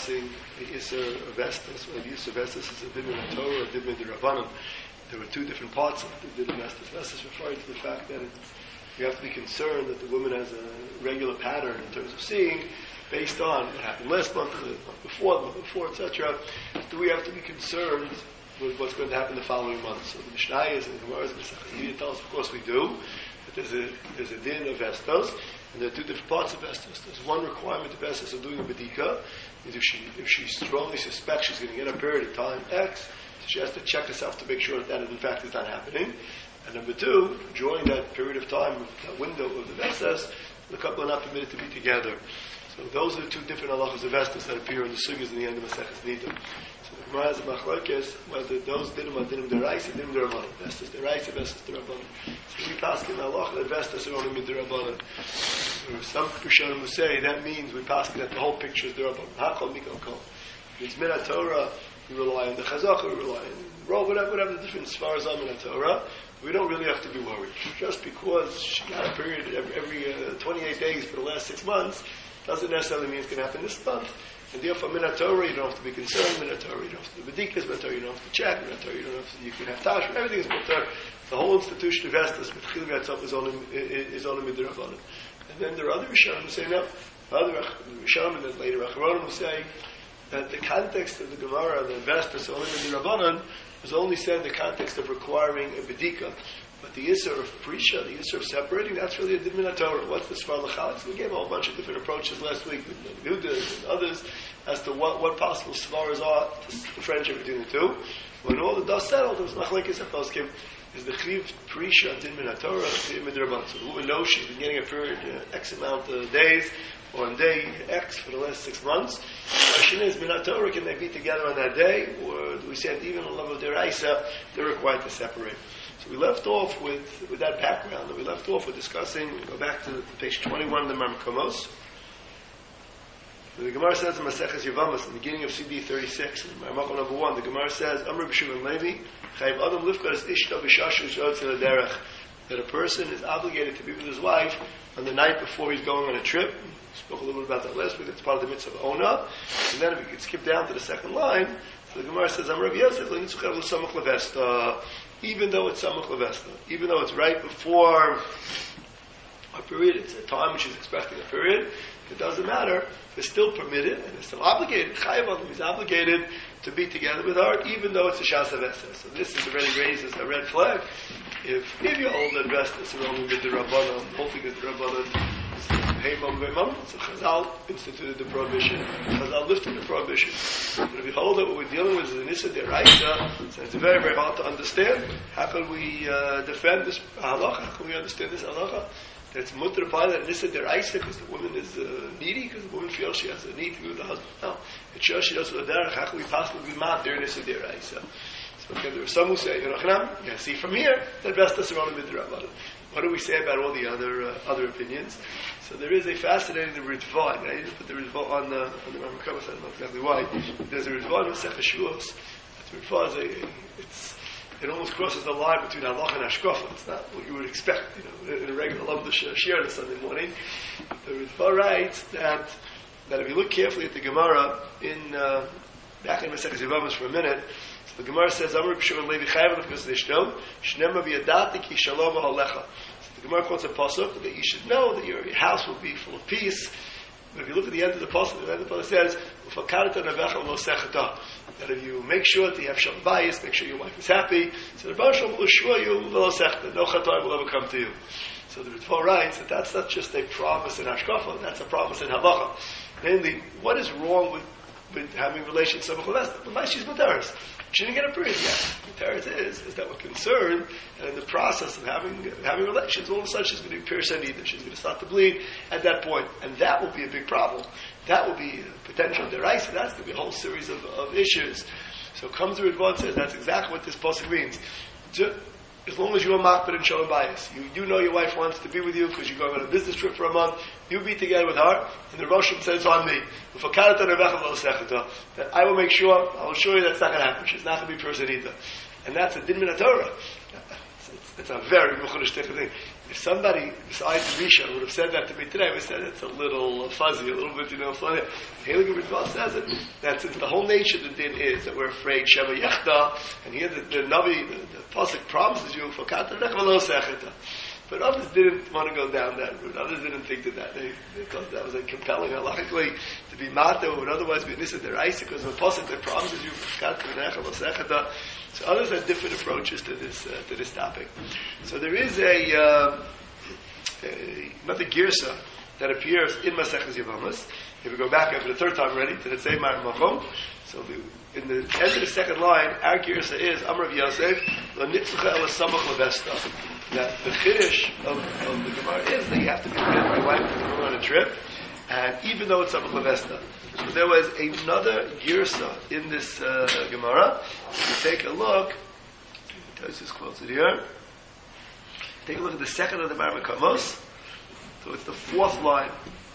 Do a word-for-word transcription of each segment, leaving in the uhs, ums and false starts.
discussing the Isser of Estes. Well, the Isser of Estes is a Din in the Torah, a Din in the Rabbanim. There were two different parts of the Din of Estes. Estes referring to the fact that it's, you have to be concerned that the woman has a regular pattern in terms of seeing, based on what happened last month, the month before, the month before, et cetera. Do we have to be concerned with what's going to happen the following month? So the Mishnayos and the Gemaras and the Sechas tell us, of course, we do. That there's a there's a din of Estos, and there are two different parts of Estos. There's one requirement of Estos of doing a bedika. If she if she strongly suspects she's going to get a period of time X, so she has to check herself to make sure that that in fact is not happening. And number two, during that period of time, that window of the Estos, the couple are not permitted to be together. So those are the two different halachas of Estos that appear in the sugyas in the end of Maseches Nidum. So the Gemara has a machlokes whether those dinim are dinim deraisa, dinim derabanan. Estos deraisa, Estos derabanan. So we pass in the halacha that Estos are only derabanan. There are some Rishonim who say that means we pass that the whole picture is derabanan. Hakol mikol kol. It's min Torah. We rely on the chazaka. We rely on roll, whatever, whatever the different svaras are min Torah. We don't really have to be worried. Just because she got a period every, every uh, twenty-eight days for the last six months doesn't necessarily mean it's going to happen this month. And therefore, Minat Torah, you don't have to be concerned. Minat Torah, you don't have to do bedikas. Minat Torah, you don't have to check. Minat Torah, you don't have to, you can have tash. Everything is Minat Torah. The whole institution of Estes, with Chil V'Yatzov, is only, is only Midrabanan. And then there are other Rishonim who say, no. Other Rishonim, and then later Acharonim who say that the context of the Gemara, the Estes, only Midrabanan, was only said in the context of requiring a bedika. But the Yisur of Prisha, the Yisur of separating, that's really a Din Min HaTorah. What's the Svar L'Chalitz? We gave a whole bunch of different approaches last week with Yehudas and others as to what, what possible Svaras are to the friendship between the two. When all the dust settled, there was Machlekes HaPoskim. Is the Chiv Prisha Din Min HaTorah, Din Min D'Rabbanan. So the woman knows she's been getting a period uh, X amount of days, or on day X for the last six months. The question is, Min HaTorah, can they be together on that day? Or do we say that even on level of Deraisa, they're required to separate? So we left off with, with that background, and we left off with discussing, we go back to page twenty-one of the Marmakomos. The Gemara says in Maseches Yevamos, in the beginning of C D thirty-six, in Marmakom number one, the Gemara says, Amr B'Shimon Levi, Chayiv Adam Lifkar es Ishta B'Shashu Shotze L'Derech, that a person is obligated to be with his wife on the night before he's going on a trip. We spoke a little bit about that last week. That's part of the mitzvah of Ona. And then if we could skip down to the second line, so the Gemara says, Amr Rabbi Yosef, L'Nitzuchev L'Samach Levesta, even though it's Samach Levesta, even though it's right before a period, it's a time which is expecting a period, it doesn't matter. It's still permitted, and it's still obligated. Chayav Adam is obligated to be together with her, even though it's a Shas Avestes. So this is already raises a red flag. If if you hold that Vestes are only with the Rabbanon, the whole thing is the Rabbanon, hey mom, hey mom, so Chazal instituted the prohibition. Chazal lifted the prohibition. But if you hold that what we're dealing with is an Issa Deraisa, so it's very, very hard to understand. How can we uh, defend this halacha? How can we understand this halacha? That's mutter by that Nissa Deraisa because the woman is uh, needy, because the woman feels she has a need to be with the husband. No. It shows she does with the derech. How can we possibly be mad there Nissa Deraisa? So okay, there are some who say, you know, you can see from here that Vestas are only midrabanan. What do we say about all the other uh, other opinions? So there is a fascinating Ritva, and I didn't put the Ritva on the on the Marmakomos, I don't know exactly why. There's a Ritva in Masechah Shavuos. The Ritva is a, it's it almost crosses the line between halacha and hashkafa. It's not what you would expect, you know, in a regular Lamdash share on a Sunday morning. The Ritva writes that that if you look carefully at the Gemara in uh, back in Masechah Yevamos for a minute, so the Gemara says, "Amar B'Shimon Levi Chayav L'Fkas Nishto Shnema V'Yadati Ki Shalom Halecha." So the Gemara quotes a pasuk that you should know that your, your house will be full of peace. But if you look at the end of the pasuk, the end of the pasuk says, "Ufakarata Nevecha Lo Sechata." That if you make sure that you have shalom bayis, make sure your wife is happy, so the Baruch Shalom will assure you lo sechta, no chatar will ever come to you. So the Ritva writes that that's not just a promise in hashkafa, that's a promise in halacha. Namely, what is wrong with, with having relations with Samach Levesta? But she's Materis. She didn't get a period yet. Materis is, is that we're concerned, and in the process of having having relations, all of a sudden she's going to be pierced either. She's going to start to bleed at that point, and that will be a big problem. That will be a potential deraisa. That's going to be a whole series of, of issues. So comes the Ritva and says that's exactly what this pasuk means. Just, as long as you are makbid and shalom bayis, you you know your wife wants to be with you because you're going on a business trip for a month. You be together with her, and the Rosh says it's on me. That I will make sure, I will show you that's not going to happen. She's not going to be person either, and that's a din min Torah. It's, it's a very mechunish thing. If somebody besides Rishon would have said that to me today, I would have said it's a little fuzzy, a little bit, you know, funny. Haliger Ritval says it, that since the whole nature of the din is that we're afraid Shema Yechta, and here the, the Navi, the, the Pasuk promises you, for Kata Rechvalo Secheta. But others didn't want to go down that route. Others didn't think that that, they, they thought that was a compelling halachically to be Mata, would otherwise be Nisa Deraisa, because of the Pasuk that promises you, for Kata Rechvalo Secheta. So others have different approaches to this uh, to this topic. So there is a, uh, a another girsa that appears in Maseches Yevamos. If we go back after the third time already to the same Mar Machom, so the, in the end of the second line, our girsa is Amar of Yosef Lo Nitzcha El Samach Levesta. That the chiddush of, of the Gemara is that you have to be with my wife to go on a trip, and even though it's Samach Levesta. So there was another girsa in this uh, Gemara. If you take a look, this quotes it here. Take a look at the second of the Mar Makamos. So it's the fourth line.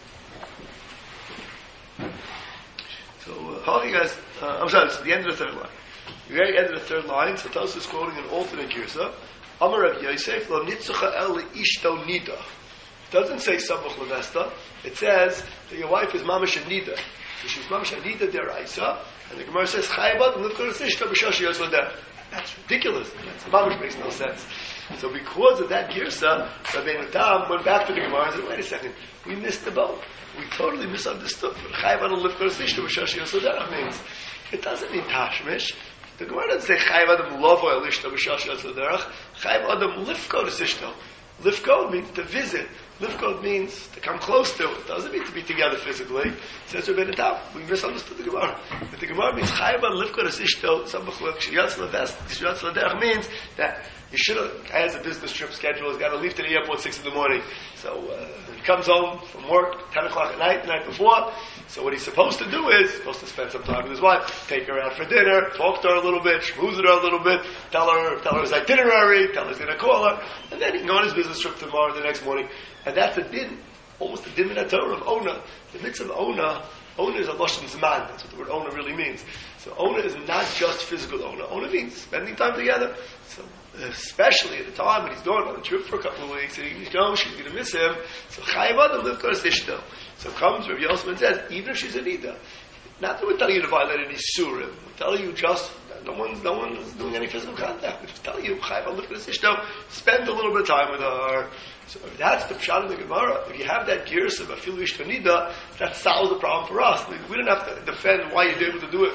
So, uh, how you guys? Uh, I'm sorry, it's the end of the third line. You're at the end of the third line. So Tosus is quoting an alternate girsa. Amar Rav Yosef lo nitzucha el ishto nida. It doesn't say Samach Levesta. It says that your wife is mamash nida. So she's mamash nida deraisa, and the Gemara says chayvat and lifkol ishto b'shosh yosodeh. That's ridiculous. That's mamash makes no sense. So because of that girsa, Rabbeinu Tam went back to the Gemara and said, "Wait a second, we missed the boat. We totally misunderstood what chayvat and lifkol ishto b'shosh yosodeh means. It doesn't mean tashmish." The Gemara doesn't say Chayv Adam Lovo El Ishto B'Shash Yotz L'Derech. Chayv Adam Lifko L'Sishto. Lifko means to visit. Lifko means to come close to. It doesn't mean to be together physically. It says Rabbeinu Tam. We misunderstood the Gemara. But the Gemara means Chayv Adam Lifko L'Sishto. Samach Yotz L'Derech means that you should have, has a business trip schedule, he's got to leave to the airport six in the morning. So uh, he comes home from work ten o'clock at night, the night before. So what he's supposed to do is, supposed to spend some time with his wife, take her out for dinner, talk to her a little bit, schmooze her a little bit, tell her, tell her his itinerary, tell her he's going to call her, and then he can go on his business trip tomorrow, the next morning. And that's a din, almost a din in a Torah of Ona. The mitzvah of Ona, Ona is a Lashon Zman, that's what the word Ona really means. So Ona is not just physical Ona. Ona means spending time together. So especially at the time when he's going on a trip for a couple of weeks, and he knows she's going to miss him. So Chayav Adam live Kodesh Ishto. So comes Rabbi Yosef and says, even if she's a nida, not that we're telling you to violate any surim, we're telling you just no one's no one's doing any physical contact. We're just telling you Chayav Adam live Kodesh Ishto. Spend a little bit of time with her. So if that's the pshat in the Gemara, if you have that gears of afilu ishto nida, that solves the problem for us. We, we don't have to defend why you're able to do it.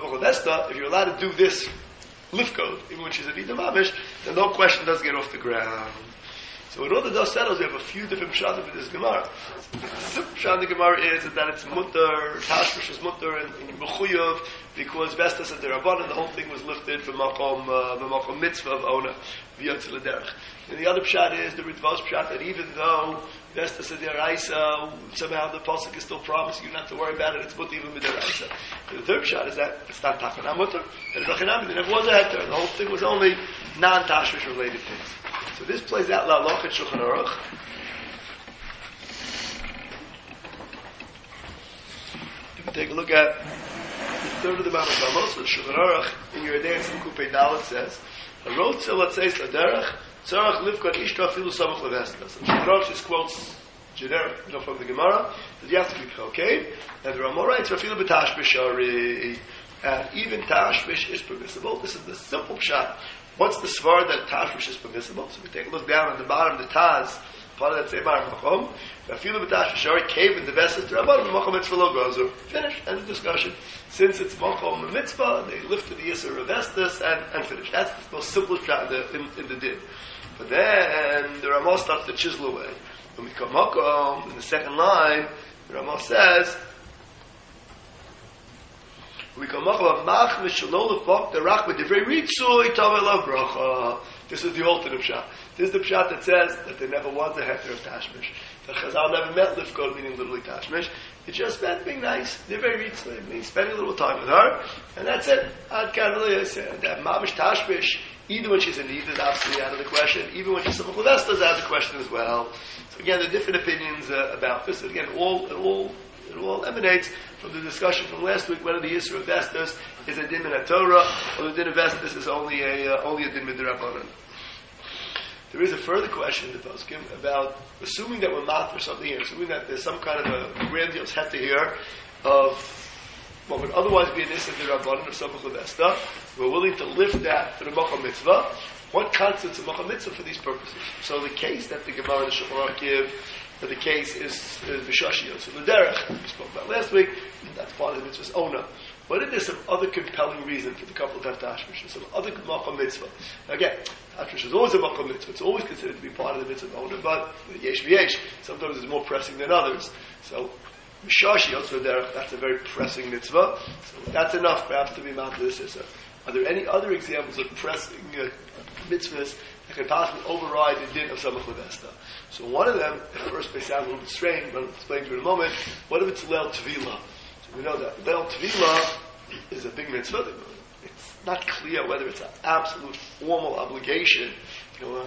If you're allowed to do this lift code, even when she's a Nida Mamish, then no question does get off the ground. So in all the dust settles, we have a few different pshatim for this Gemara. The simple pshat in the Gemara is that it's mutter, tashmish is mutter, and, and mechuyev, because Vestas and the Rabbanan, the whole thing was lifted from Makom, uh, the Makom mitzvah of Ona, v'yotz l'derech. And the other pshat is the Ritva's pshat, that even though Vestas and the Araisa, somehow the Pasuk is still promising you not to worry about it, it's mutter even with the Araisa. And the third pshat is that it's not Tachanam mutter, and Rachanam, there never was a heter. The whole thing was only non-tashmish related things. So this plays out la loch at Shulchan Aruch. If you take a look at the third of the Mount of Amos, the Shulchan Aruch, in your Adayat Simkupei Dalet says, "Harot zel atzeis laderech, tzarach livkot ishto afilu samach levesta." So Shulchan Aruch just quotes generic, you know, from the Gemara, that you have to be okay, and the Ramah writes, "Afilu b'tashmish ari," and even tashmish is permissible. This is the simple pshat. What's the svar that tashmish is permissible? So we take a look down at the bottom of the Taz, part of that same Mar Machom. Afilu b'tashmish ari cave in the vessels to Rabbanan Machom mitzvah lo gozer. Finish. End of discussion. Since it's Machom mitzvah, they lifted the Yisur of Vestas and, and finish. That's the most simple pshat in the, in, in the din. But then the Ramah starts to chisel away. When we come Machom, in the second line, the Ramah says, we come up mach mishalol lefok derach b'divrei ritzui tavel bracha. This is the alternate pshat. This is the pshat that says that there never was a heter of tashmish. The Chazal never meant lifkod, meaning literally tashmish. It just meant being nice. Divrei ritzui means spending a little time with her, and that's it. Ad kan really said that mamish tashmish. Even when she's in need, is absolutely out of the question. Even when she's a Vesta, is out of the question as well. So again, there are different opinions uh, about this. And again, all it all it all emanates from the discussion from last week whether the Yisur of Vestas is a din in a Torah or the din of Vestas is only a uh, only a din with the Rabbanan. there is a further question in the poskim about assuming that we're mat or something here, assuming that there's some kind of a grandiose heta here of what would otherwise be an issa d'Rabbanan or samach l'vesta. We're willing to lift that for the Mocha Mitzvah. What constitutes a Mocha Mitzvah for these purposes? So the case that the Gemara and the Shulchan Aruch give, that the case is V'shashiyot. So the derech we spoke about last week, that's part of the mitzvah's owner. But if there's some other compelling reason for the couple to have tashmish, some other Mocha Mitzvah. Again, tashmish is always a Mocha Mitzvah. It's always considered to be part of the mitzvah owner, but yesh v'yesh. Sometimes it's more pressing than others. So V'shashiyot, so derech, that's a very pressing mitzvah. So that's enough perhaps to be mount to this issa. Are there any other examples of pressing uh, mitzvahs that can possibly override the din of samach l'vesta? So one of them, at first may sound a little bit strange, but I'll explain to you in a moment. What if it's Leil Tvila? So we know that Leil Tvila is a big mitzvah. It's not clear whether it's an absolute formal obligation, you know, uh,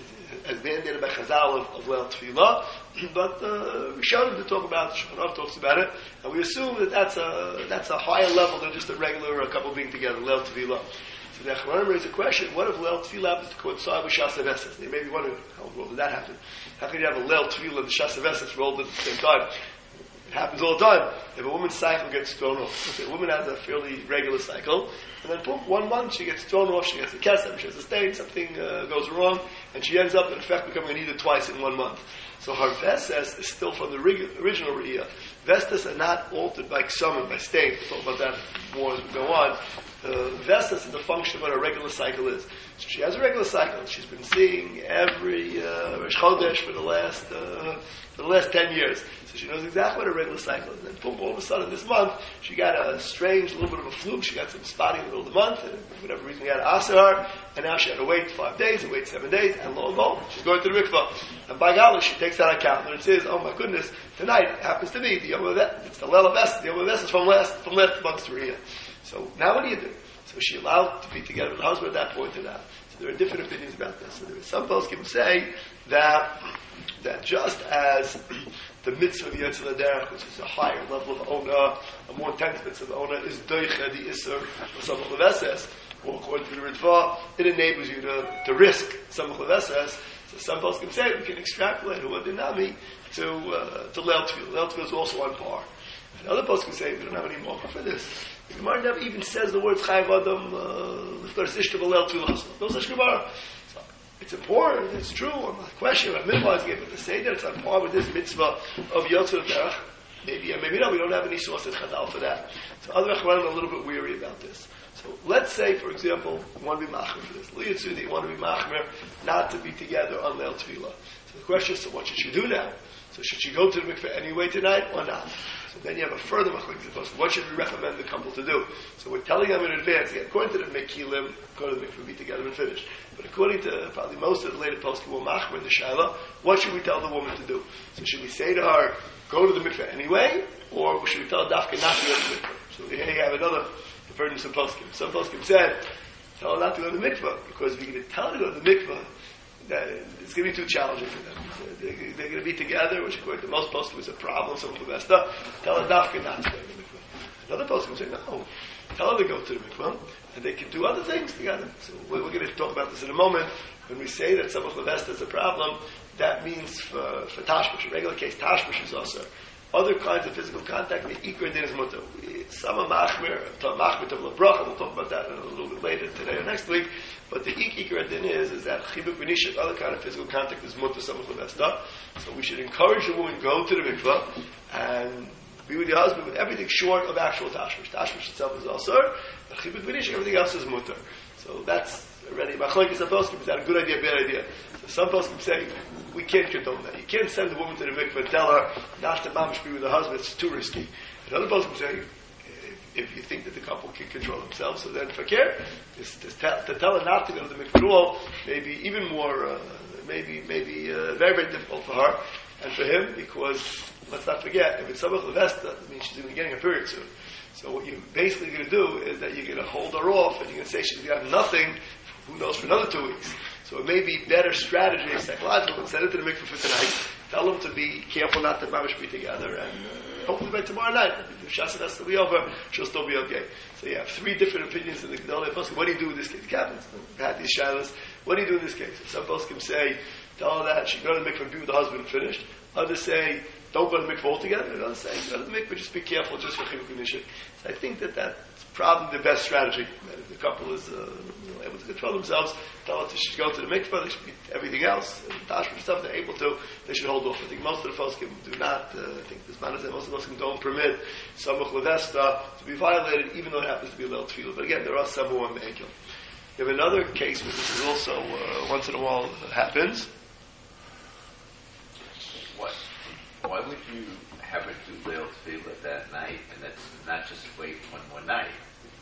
as mandated by Chazal of, of Leil Tvila, but uh, we showed him to talk about it. Shulchan Aruch talks about it, and we assume that that's a that's a higher level than just a regular a couple being together, Leil Tvila. So the Achronim raised a question: what if Leil Tvila happens to coincide with Shas Haveses? They may be wondering, how in the world did that happen? How can you have a Leil Tvila and the Shas Haveses rolled at the same time? It happens all the time. If a woman's cycle gets thrown off, a woman has a fairly regular cycle, and then boom, one month she gets thrown off, she gets a kesem, she has a stain, something uh, goes wrong, and she ends up in effect becoming an Ida twice in one month. So her vestes is still from the rig- original Riyah. Vestes are not altered by ksumim, by stain. We'll talk about that more as we go on. The vestes is the function of what a regular cycle is. So she has a regular cycle. She's been seeing every uh, Rosh Chodesh for the last uh, for the last ten years. So she knows exactly what a regular cycle is. And then boom, all of a sudden this month, she got a strange little bit of a fluke. She got some spotting in the middle of the month, and for whatever reason, we had to ask her, and now she had to wait five days, and wait seven days, and lo and behold, she's going to the mikvah. And by golly, she takes out a calendar and says, oh my goodness, tonight it happens to be the Yom HaVes, it's the Leil HaVes, the Yom HaVes is from last, from last month's Riyah. So now what do you do? So is she allowed to be together with the husband at that point or not? So there are different opinions about this. So there are some poskim say that that just as the mitzvah of Yetzel HaDerech, which is a higher level of Ona, a more intense mitzvah of Ona, is Doicha, the Isser, or Samach Leveses, or according to the Ritva, it enables you to, to risk Samach Leveses. So some poskim say we can extrapolate Huwa Dinami to, uh, to Leil Tvila. Leil Tvila is also on par. And other poskim say we don't have any more for this. The Gemara never even says the words Chayav Adam L'Ftar Sishta V'Leil Tvila. No such Gemara. So it's important, it's true, I'm not questioning, I'm minimizing it, but to say that it's on par with this mitzvah of Yotzer Derech, maybe, maybe not, we don't have any source in Chazal for that. So other Achronim are a little bit weary about this. So let's say, for example, you want to be machmer for this. Liyatzu, you want to be machmer, not to be together on Leil Tvila. So the question is, so what should she do now? So should she go to the mikveh anyway tonight or not? So then you have a further machlokes. What should we recommend the couple to do? So we're telling them in advance. Again, according to the Mekilim, go to the mikveh, be together and finish. But according to probably most of the later posts, who will machmer in the shaila, what should we tell the woman to do? So should we say to her, go to the mikveh anyway, or should we tell her dafka not to go to the mikveh? So here you have another diversion of some poskim. Some poskim said, tell her not to go to the mikveh, because if you're going to tell her to go to the mikveh, that it's going to be too challenging for them. They're, they're going to be together, which according to most poskim is a problem, some of the best stuff. Tell her dafka not to go to the mikveh. Another poskim say, no, tell her to go to the mikveh, and they can do other things together. So we're, we're going to talk about this in a moment. When we say that some of the best is a problem, that means for, for tashmish, in regular case, tashmish is also. Other kinds of physical contact, the ikar din is mutter. Some are machmir, machmir to bracha. We'll talk about that a little bit later today or next week. But the ikar din is is that chibuk v'nishik, other kind of physical contact is mutter. Some of the best stuff. So we should encourage the woman go to the mikvah and be with your husband with everything short of actual tashmish. Tashmish itself is also, but chibuk v'nishik, everything else is mutter. So that's already machlokes poskim. Is that a good idea, bad idea? So some poskim say we can't condone that. You can't send the woman to the mikveh and tell her not to mamish be with her husband. It's too risky. And other poskim say if, if you think that the couple can control themselves, so then fakir, just, just tell, to tell her not to go to the mikveh at all, maybe even more, uh, maybe maybe uh, very very difficult for her and for him, because let's not forget, if it's Samach Leveses, that means she's going to be getting a period soon. So what you're basically going to do is that you're going to hold her off, and you're going to say she's going to have nothing, who knows, for another two weeks. So it may be better strategy, psychological, send it to the mikveh for tonight, tell them to be careful not to mamish be together, and uh, hopefully by tomorrow night, if Shasa has to be over, she'll still be okay. So you have three different opinions in the Gedolei Poskim. What do you do with this case? Captains had these shilas. What do you do in this case? Some Poskim say, tell her that she go to the mikveh and be with the husband and finished. Others say, don't go to the mikveh altogether. And others say, go to the mikveh, just be careful just for chivuk nishik. So I think that that's probably the best strategy. That if the couple is uh, you know, able to control themselves, tell her that she should go to the mikveh, they should be everything else, and tashmish stuff they're able to, they should hold off. I think most of the poskim do not. Uh, I think this man is that most of the poskim don't permit samuch levesta to be violated, even though it happens to be a little tefillah. But again, there are some who are me'ekel. You have another case where this is also uh, once in a while uh, happens. What? Why would you have her do Leil Tefillah that night, and that's not just wait one more night?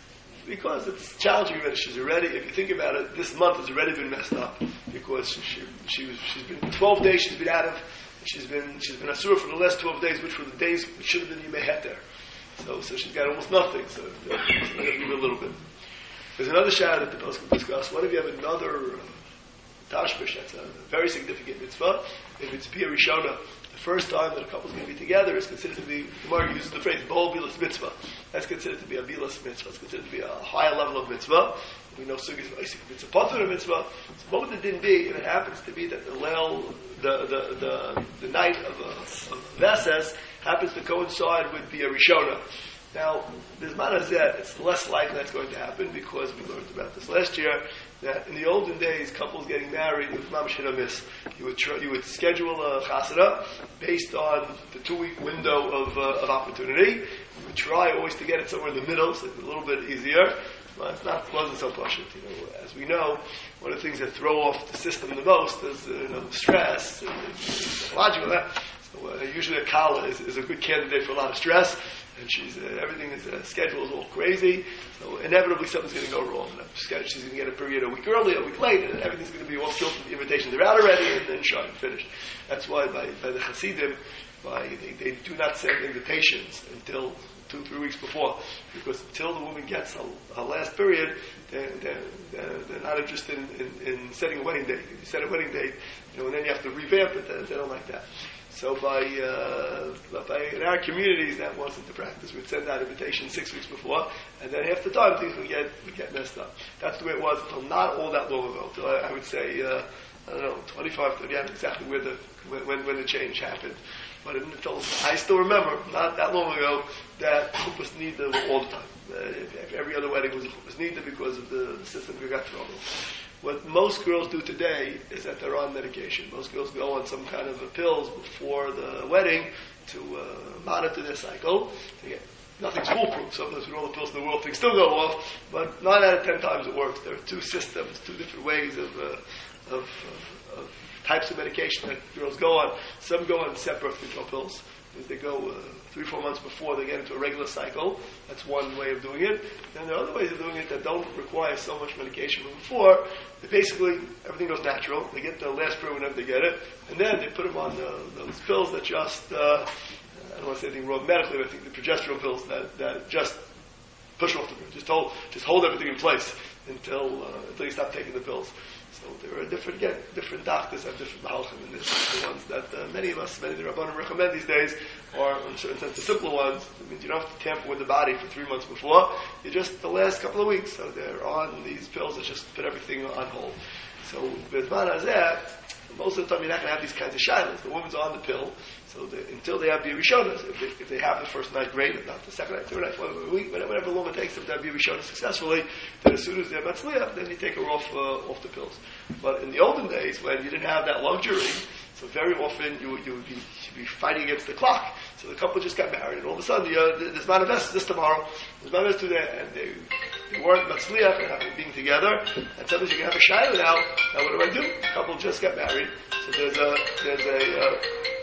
Because it's challenging already. She's already, if you think about it, this month has already been messed up because she she, she was she's been twelve days she's been out of she's been she's been asura for the last twelve days, which were the days which should have been Yimei Heter. So so she's got almost nothing. So uh, she's going to give her a little bit. There's another shayla that the poskim discuss. What if you have another uh, tashmish? That's a very significant mitzvah. If it's Pia Rishona, the first time that a couple is going to be together is considered to be, the Gemara uses the phrase, Bol Bilas Mitzvah. That's considered to be a Bilas Mitzvah. It's considered to be a higher level of mitzvah. We know Sugis Isaac Mitzvah Potter Mitzvah. So what would it didn't be? And it happens to be that the Leil, the, the, the, the night of, uh, of Veses happens to coincide with Pia Rishona. Now, there's Manazet, it's less likely that's going to happen because we learned about this last year, that in the olden days, couples getting married with mamish hit or miss. You would try, you would schedule a chasana based on the two-week window of, uh, of opportunity. You would try always to get it somewhere in the middle, so it's a little bit easier. Well, it's not, wasn't so pashut. You know, as we know, one of the things that throw off the system the most is uh, you know, stress and, and logical. So uh, usually a kala is, is a good candidate for a lot of stress. And she's uh, everything is uh, schedule is all crazy, so inevitably something's going to go wrong. And she's going to get a period a week early, a week late, and everything's going to be off kilter. The invitations are out already, and then shot and finished. That's why by, by the Hasidim, by they, they do not send invitations until two, three weeks before, because until the woman gets her, her last period, they're, they're, they're, they're not interested in, in, in setting a wedding date. If you set a wedding date, you know, and then you have to revamp it, they, they don't like that. So by, uh, by in our communities, that wasn't the practice. We'd send out invitations six weeks before, and then half the time things would get would get messed up. That's the way it was until not all that long ago. Until I, I would say, uh, I don't know, twenty-five, thirty, I don't know exactly where the when when the change happened. But until, I still remember, not that long ago, that chuppahs nida were all the time. Uh, every other wedding was a chuppahs nida because of the, the system we got thrown. What most girls do today is that they're on medication. Most girls go on some kind of a pills before the wedding to uh, monitor their cycle. Again, nothing's foolproof. Sometimes with all the pills in the world, things still go off, but nine out of ten times it works. There are two systems, two different ways of, uh, of, of, of types of medication that girls go on. Some go on separate control pills. They go uh, three, four months before they get into a regular cycle. That's one way of doing it. Then there are other ways of doing it that don't require so much medication from before. They basically, everything goes natural. They get the last pill whenever they get it. And then they put them on the, those pills that just, uh, I don't want to say anything wrong medically, but I think the progesterone pills that, that just push off the pill. Just hold, just hold everything in place until, uh, until you stop taking the pills. So there are different, again, different doctors have different mahalchim in this. The ones that uh, many of us, many of the Rabbanim recommend these days are, in a certain sense, the simpler ones. It means you don't have to tamper with the body for three months before. You just, the last couple of weeks, so they're on these pills that just put everything on hold. So, Bezman Hazeh, most of the time you're not going to have these kinds of shilas. The woman's on the pill, so the, until they have the Rishonas, if they, if they have the first night, great. If not the second night, third night, whatever, week, whatever long it takes them to have the Rishonas successfully, then as soon as they're Matzliach, then you take her off uh, off the pills. But in the olden days, when you didn't have that luxury, so very often you, you would be, you'd be fighting against the clock. So the couple just got married, and all of a sudden, uh, there's manifest this tomorrow, there's manifest today, and they, they weren't Matzliach and having being together, and sometimes you can have a shayla now. Now what do I do? The couple just got married, so there's a, there's a, uh,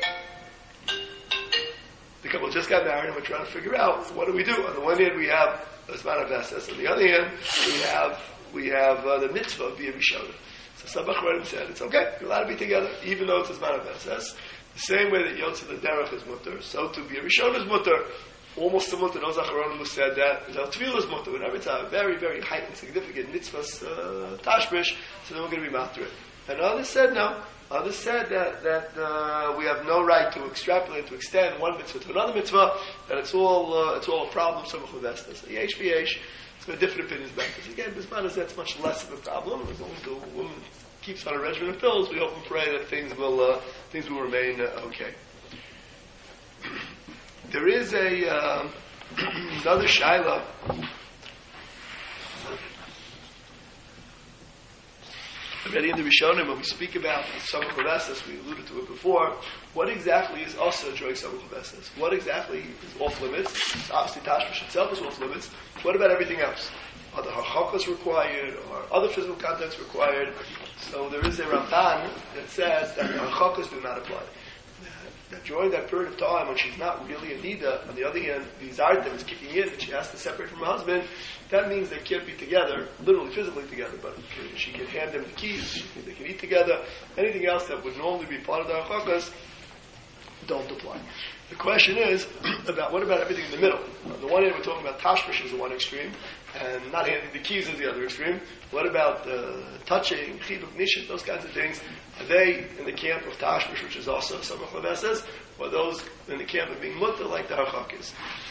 the couple just got married, and we're trying to figure out, what do we do? On the one hand, we have this manifest, on the other hand, we have, we have uh, the mitzvah of B'yeh Rishonah. So Sabach Redim said, it's okay, you're allowed to be together, even though it's a manifest. The same way that Yotze the Derech is mutter, so to B'yeh Rishonah is mutter. Almost similar to those Acharonim who said that the Tefillah is mutter. Whenever it's a very, very heightened, significant mitzvahs uh, tashmish, so then we're going to be matter it. And others said no. Others said that, that uh, we have no right to extrapolate, to extend one mitzvah to another mitzvah, that it's all uh, it's all a problem, some of the So yesh v'yesh, it's got different opinions about this. Again, Bisman is that's much less of a problem. As long as the woman keeps on a regimen of pills, we hope and pray that things will uh, things will remain uh, okay. There is a uh, another shaila. Already in the Rishonim, when we speak about Samach Leveses, we alluded to it before, what exactly is also during Samach Leveses? What exactly is off limits? Obviously, Tashmish itself is off limits. What about everything else? Are the harchakas required? Or other physical contacts required? So there is a Ramban that says that the harchakas do not apply. That during that period of time when she's not really a nida, on the other hand, the zardim is kicking in and she has to separate from her husband, that means they can't be together, literally physically together, but she can hand them the keys, they can eat together. Anything else that would normally be part of the harchakas don't apply. The question is about what about everything in the middle? On the one hand, we're talking about tashmish is the one extreme, and not handing the keys is the other extreme. What about uh, touching, chibuk, nishit, those kinds of things? Are they in the camp of tashmish, which is also Samach Leveses, or those in the camp of being mutter like the harchakis?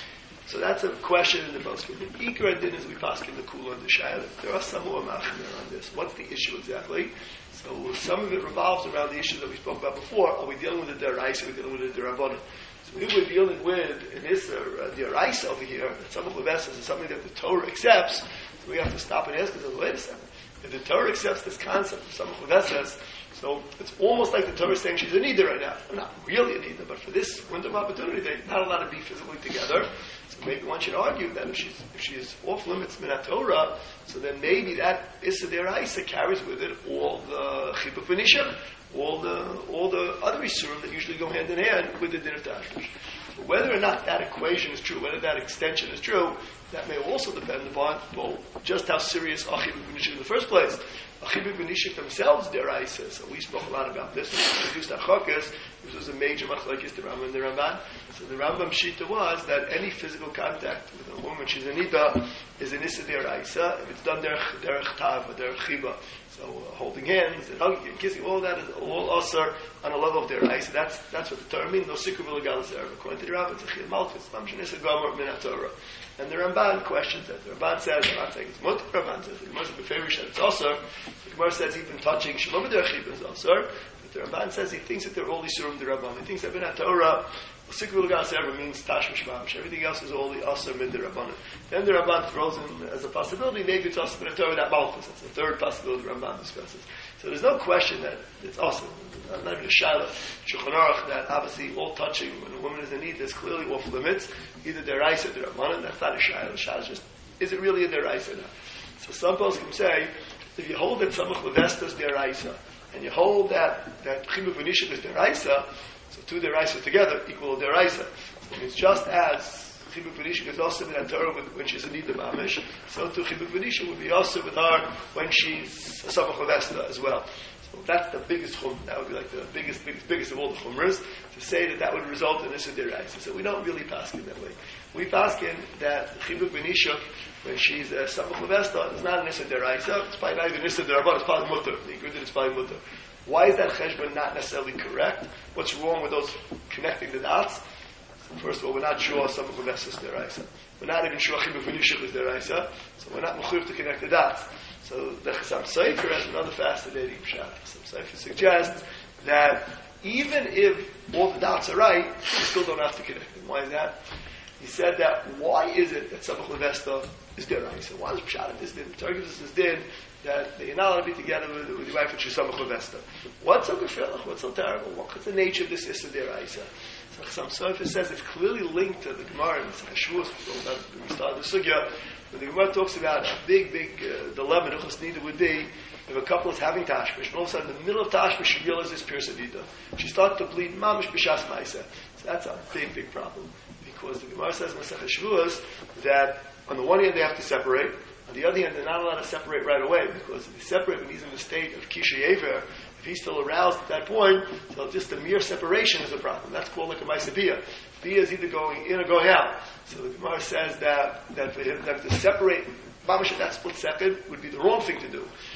So that's a question in the poskim. The ikar din is we pass in the kula and the shayla. There are some more machmir on this. What's the issue exactly? So some of it revolves around the issue that we spoke about before. Are we dealing with the deraisa? Are we dealing with the derabbanan? So if we're dealing with an issur, uh, deraisa over here, that Samach Leveses is something that the Torah accepts, so we have to stop and ask ourselves, wait a second. If the Torah accepts this concept of Samach Leveses, so it's almost like the Torah is saying she's a nida right now. Well, not really a nida, but for this window of opportunity, they're not allowed to be physically together. So maybe one should argue that if she's if she is off limits minat Torah, so then maybe that issa deraisa carries with it all the chibuk v'nishach, all the all the other isurim that usually go hand in hand with the din of tashmish. Whether or not that equation is true, whether that extension is true, that may also depend upon, well, just how serious are chibuk v'nishach in the first place. Chibuk v'nishach themselves, deraisa. So we spoke a lot about this when we introduced Achakas. This was a major machlokes, the Rambam and the Ramban. So the Rambam shita was that any physical contact with a woman, she's a nida, is an issa deraisa if it's done derech derech tav or derech chiba. So uh, holding hands and hugging and kissing, all that is all usher on a level of deraisa. That's that's what the Torah means. No sikru v'legal zera. According to the Rambam, it's a chiyuv malchus. Mamshin issa gomer min haTorah. And the Ramban questions that. The Ramban says, I'm not saying it's mutter. The Ramban says the Gemara says beferish that it's usher. The Gemara says even touching shalom derech chiba is usher. But the Ramban says he thinks that they're all isurim the Rabban. He thinks that min haTorah sikru v'legal zera means tashmish mamish. Everything else is all the usher mid the Rabban. Then the Ramban throws in as a possibility maybe it's usher min haTorah that malchus. That's the third possibility the Ramban discusses. So there's no question that it's awesome. Not even a shaila. Shulchan Aruch that obviously all touching when a woman is in need is clearly off limits. Either deraisa or derabbanan. That's not a shaila. The shaila is just, is it really a deraisa or not? So some poskim say, if you hold that Samach Leveses is deraisa, and you hold that that chibuk v'nishach is deraisa, so two deraisa together equal deraisa. So it's just as chibuk v'nishach is also in Torah when she's in need of mamish, so too chibuk v'nishach would be also with her when she's a Samach Leveses as well. So that's the biggest chum. That would be like the biggest, biggest, biggest of all the chumras to say that that would result in this deraisa. So we don't really paskin that way. We paskin that chibuk v'nishach when she's a Samach Leveses is not an issa deraisa. It's probably not even issa derabbanan. It's probably mutter. The agreed that it's probably mutter. Why is that cheshbon not necessarily correct? What's wrong with those connecting the dots? First of all, we're not sure Samach Leveses is deraisa. We're not even sure chibuk v'nishach is deraisa. So we're not mechuyev to connect the dots. So the Chassam Sofer has another fascinating pshat. Chassam Sofer suggests that even if all the dots are right, you still don't have to connect them. Why is that? He said that why is it that Samach Leveses is deraisa? Why is pshat in this din? The Torah gives us this din that you're not allowed to be together with, with your wife and she's Samach Leveses. What's so gefilach? What's so terrible? What's the nature of this issa deraisa? So Chassam Sofer says it's clearly linked to the Gemara in Shavuos. We started the sugya. When the Gemara talks about a big, big uh, dilemma, Nuchas Nida would be if a couple is having tashmish, and all of a sudden in the middle of tashmish she realizes Pirsa Nida. She starts to bleed mamish b'shas ma'isa. So that's a big, big problem. Because the Gemara says in Masechah Shavuos that on the one hand they have to separate, on the other hand they're not allowed to separate right away, because if they separate when he's in the state of Kisha Yever, if he's still aroused at that point, so just the mere separation is a problem. That's called like a Maisa Bia. Bia is either going in or going out. So the Gemara says that, that for him them to separate, mamash at that split second would be the wrong thing to do.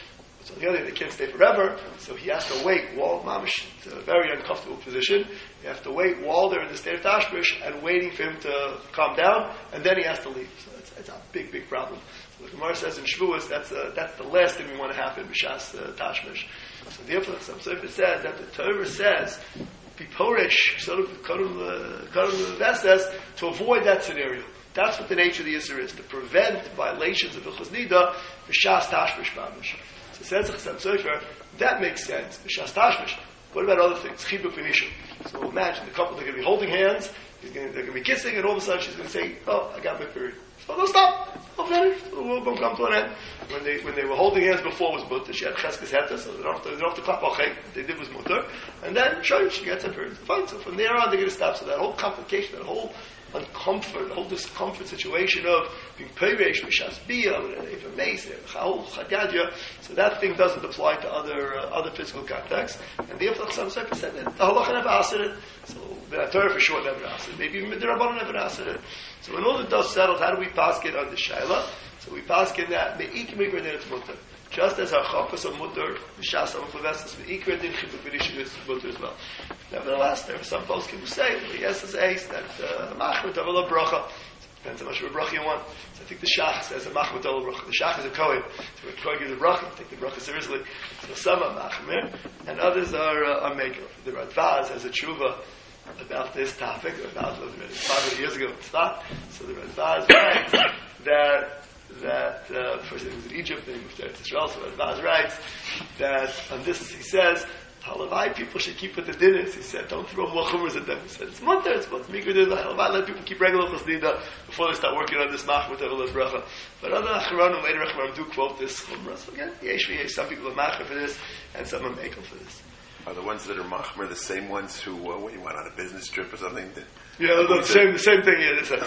So on the other hand, they can't stay forever, so he has to wait while Mamish, it's a very uncomfortable position. You have to wait while they're in the state of Tashmish and waiting for him to calm down, and then he has to leave. So it's, it's a big, big problem. So the Gemara says in Shavuos, that's, uh, that's the last thing we want to happen, B'shas uh, Tashmish. So therefore, some Sefer says that the Torah says, be Poresh, sort of, to avoid that scenario. That's what the nature of the Yisr is, to prevent violations of Hilchos Nida, B'shas Tashmish Mamish. So says the Chassam Sofer, that makes sense, B'shas Tashmish. What about other things? Chibuk v'nishuk. So imagine the couple, they're going to be holding hands, he's going to, they're going to be kissing, and all of a sudden she's going to say, oh, I got my period. So they'll stop. I'll finish. We'll, we'll come to an end. When they when they were holding hands before was mutter, she had cheskes heta, so they don't have to, they don't have to clap okay. What they did was mutter. And then, sure, she gets her period. Fine. So from there on, they're going to stop. So that whole complication, that whole uncomfort, the whole discomfort situation of being peiresh, b'shas biyah, with a mace, cha'ol, chagadya, so that thing doesn't apply to other uh, other physical contexts. And therefore, some Sefer said that the halacha never asked it. So the Torah for sure never asked it. Maybe even the Rabbanan never asked it. So when all the dust settles, how do we pass it on the Shaila? So we pass it that me'ik mikra din it's mutter. Just as our chakas are mutter, b'shas amufavestas, me'ikra din chibuk v'nishuk is mutter as well. Nevertheless, there are some folks who say, yes, it's ace, that machmet aval bracha. Depends how much of a bracha you want. So I think the Shach says a machmet aval bracha. The Shach is a Kohen. So when Kohen gives a bracha, you take the bracha seriously. So some are machmer, and others are uh, makel. The Radvaz has a tshuva about this topic, about five hundred years ago in Tzfat. So the Radvaz writes that, that uh, first he was in Egypt, then he moved to Israel, so Radvaz writes that on this he says, Halavai people should keep with the dinners. He said, don't throw more chumras at them. He said, it's mutter, it's mutter. Halavai, let people keep regular chasnida before they start working on this machmat of bracha. But other acharonim, later acharonim do quote this chumra. So again, yesh v'yesh, some people are machmer for this, and some are makel for this. Are the ones that are machmer the same ones who, uh, when you went on a business trip or something? That, yeah, no, the same, the same thing. Yeah, this,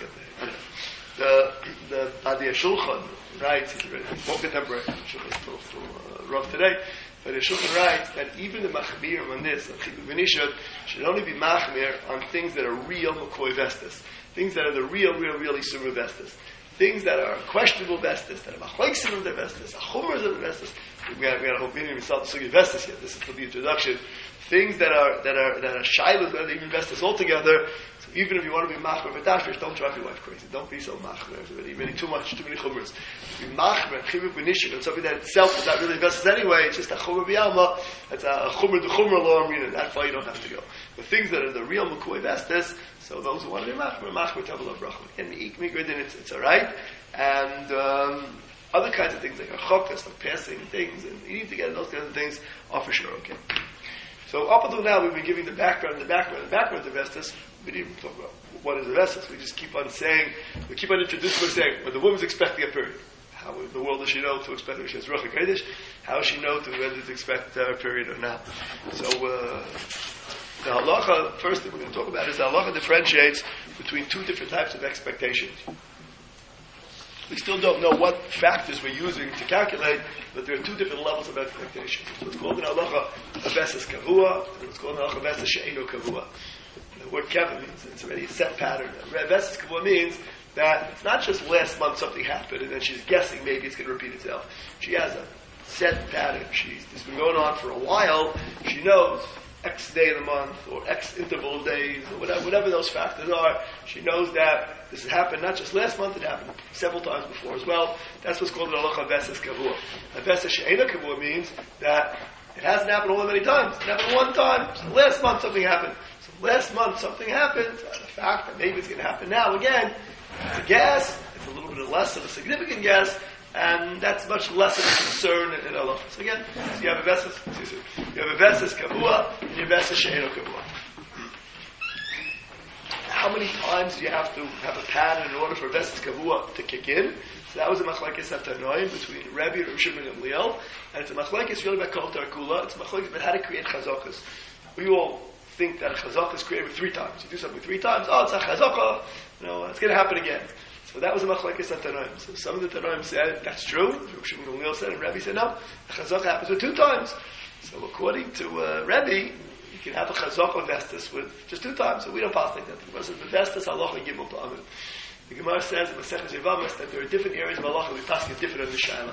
the the Adiyah Shulchan writes, he's very contemporary. Shulchan is still, still uh, rough today. But the Shulchan writes that even the machmir on this, on chibuk v'nishuk, should only be machmir on things that are real makoi vestas, things that are the real, real, real isur vestas, things that are questionable vestas, that are machleksim of the vestas, achumras of the vestas. We had, we had a whole meeting, we saw the sugi vestas yet. This is for the introduction. Things that are that are that are shilas, that are even vestas altogether. So even if you want to be machmer v'tashmish, don't drive your wife crazy. Don't be so machmer. It's really, really too much, too many chumras. Be machmer, chibuk v'nishuk, and something that itself is not really vestas anyway. It's just a chumra b'yalma. It's a chumra the chumra law. And that's why you don't have to go. The things that are the real makui vestas. So those who want to be machmer, machmer tavel of bracha. And the ik mikra din, it's it's all right. And um, other kinds of things like a chokas, like passing things and eating together, those kinds of things are for sure okay. So up until now, we've been giving the background, the background, the background of Vestas. We didn't even talk about what is the Vestas. We just keep on saying, we keep on introducing, we're saying, when the woman's expecting a period, how in the world does she know to expect her? She has Ruach HaKodesh. How does she know to whether to expect a period or not? So uh, the halacha, first thing we're going to talk about is the halacha differentiates between two different types of expectations. We still don't know what factors we're using to calculate, but there are two different levels of expectation. What's called in halacha a vesas kavua, and what's called in halacha vesas she'eno kavua. The word kavua means it's already a set pattern. Vesas kavua means that it's not just last month something happened and then she's guessing maybe it's going to repeat itself. She has a set pattern. She's this has been going on for a while. She knows X day of the month or X interval of days or whatever, whatever those factors are. She knows that this has happened not just last month, it happened several times before as well. That's what's called an halacha vesas kavua. A vesas she'ena kavua means that it hasn't happened all that many times. It happened one time. So last month something happened. So last month something happened. So the fact that maybe it's going to happen now again, it's a guess. It's a little bit less of a significant guess. And that's much less of a concern in, in Allah. So again, so you have a vesas, you have a vesas kavua, and you have a vesas she'eno kavua. How many times do you have to have a pattern in order for vesas kavua to kick in? So that was a machlekes atanoim between Rabbi and Shimon and Gamliel, and it's a machlekes really about kol tarkula. It's a machlekes about how to create chazakas. We all think that a chazaka is created three times. You do something three times, oh, it's a chazaka, you know, it's going to happen again. So that was a machlekes atanoim. So some of the tanoim said that's true. Rabbi Shimon and Gamliel said, and Rabbi said no. A chazaka happens with two times. So according to uh, Rabbi, you can have a chazaka vestas with just two times. So we don't pass like that. The Gemara says the vestas halacha gimel ta'amim. The Gemara says in Masechet Yevamos that there are different areas of halacha we pass get different on the shaila. The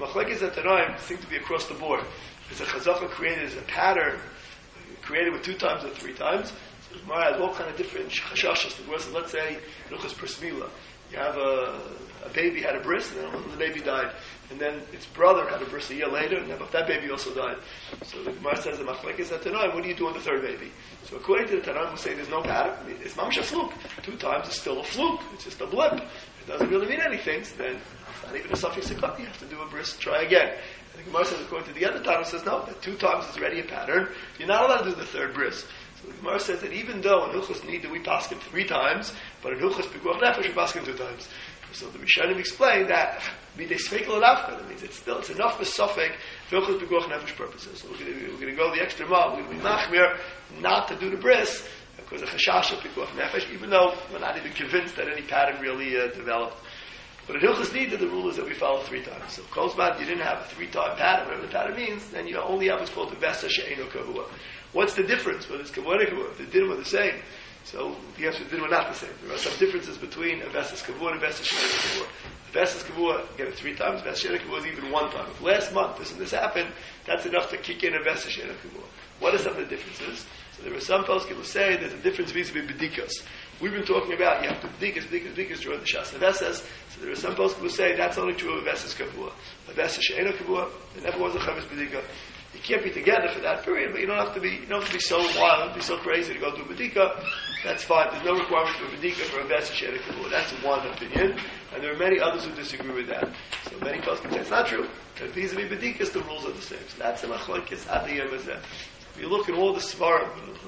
machlekes at Tanaim seem to be across the board. Because a chazaka created as a pattern, created with two times or three times. So the Gemara has all kind of different chashashas. The Gemara says, let's say, Luchas Persmila. You have a, a baby had a bris, and then the baby died. And then its brother had a bris a year later, and then that baby also died. So the Gemara says, the machlekes at Tanaim, what do you do on the third baby? So according to the Tanaim, we say there's no pattern. I mean, it's mamash a fluke. Two times is still a fluke. It's just a blip. It doesn't really mean anything. So then it's not even a suffix sekot. You have to do a bris, try again. And the Gemara says, according to the other Tanaim, says no, that two times is already a pattern. You're not allowed to do the third bris. So the Gemara says that even though in Hilchos Nida we paskin three times, but in Hilchos Pikuach Nefesh we paskin two times. So the Rishonim explained that midei sfeikel alafka. That means it's still it's enough for suffix for Hilchos Pikuach Nefesh purposes. So we're going to we're going to go the extra mile. We're going to be machmir not to do the bris because of chashash of Pikuach Nefesh, even though we're not even convinced that any pattern really uh, developed. But in Hilchos Nida, the rule is that we follow three times. So Kozman, you didn't have a three-time pattern, whatever the pattern means, then you only have what's called the Vesa She'eno Kavua. What's the difference? Whether it's Kavua or Kavua, if the Dinim are the same. So the answer is the Dinim are not the same. There are some differences between a Vesas Kavua and a Vesa She'eno Kavua. The Vesas Kavua, you get it three times, Vesa She'eno Kavua is even one time. If last month this and this happened, that's enough to kick in a Vesa She'eno Kavua. What are some of the differences? So there are some folks who say there's a difference vis-a-vis Bedikas. We've been talking about you have to Bedikas, Bedikas, Bedikas during the Shas Vesas. So there are some folks who say that's only true of a Vesas Kavua. A Vesas She'eno Kavua, there never was a Chavis Bedika. You can't be together for that period, but you don't have to be you don't have to be so wild, be so crazy to go do Bedika. That's fine. There's no requirement for Bedika for a Vesas She'eno Kavua. That's one opinion. And there are many others who disagree with that. So many folks can say it's not true. That vis-a-vis Bedikas, the rules are the same. So that's the machlokes adiyah mazeh. If you look at all the svarim,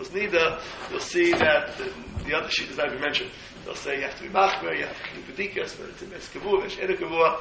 you'll see that the, the other sheet is not even mentioned. They'll say you have to be machmer, you have to do bedikas, but it's a mes kavua, she'ena kavua.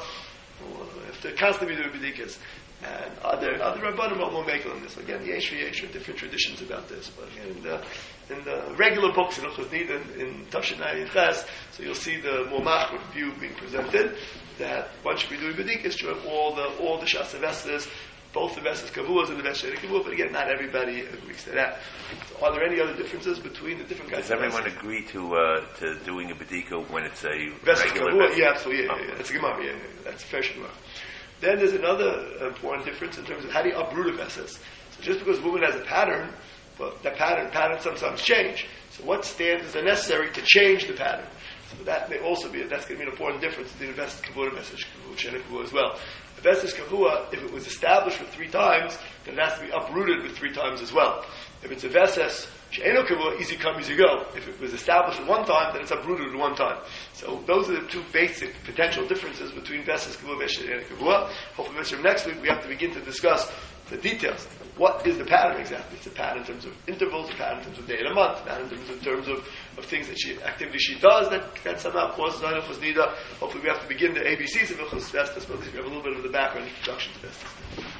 You have to constantly be doing bedikas. And other other rabbanim are more makel on this. Again, the Yeshua Yeshua, different traditions about this. But again, in the, in the regular books in Hilchos Nida, in, in Tafshinai Ches, so you'll see the more machmer view being presented that one should be doing bedikas during all the all the Shas Vestas, both the Vesas Kavuas and the Vesas She'ena Kavua, but again, not everybody agrees to that. So are there any other differences between the different kinds Does of everyone Vesas? agree to uh, to doing a Bedika when it's a Vesas regular Kavua? Vesas? Yeah, absolutely. Yeah, yeah, yeah. That's a Gemara. Yeah, yeah, yeah. That's a fair Gemara. Then there's another important difference in terms of how do you uproot a Vesas. So just because a woman has a pattern, but that pattern patterns sometimes change. So what standards are necessary to change the pattern? So that may also be, that's going to be an important difference between the Vesas Kavua and Vesas Kavua as well. The Vesas Kavua, if it was established with three times, then it has to be uprooted with three times as well. If it's a Vesas She'eno Kavua, easy come, easy go. If it was established at one time, then it's uprooted at one time. So those are the two basic potential differences between Vesas Kavua and She'eno Kavua. Hopefully, from next week, we have to begin to discuss the details. What is the pattern exactly? It's a pattern in terms of intervals, a pattern in terms of day and a month, a pattern in terms of, in terms of, of things that she, activities she does that, that somehow causes Hilchos Nida. Hopefully we have to begin the A B Cs of Hilchos Vestas, but at least we have a little bit of the background introduction to Vestas.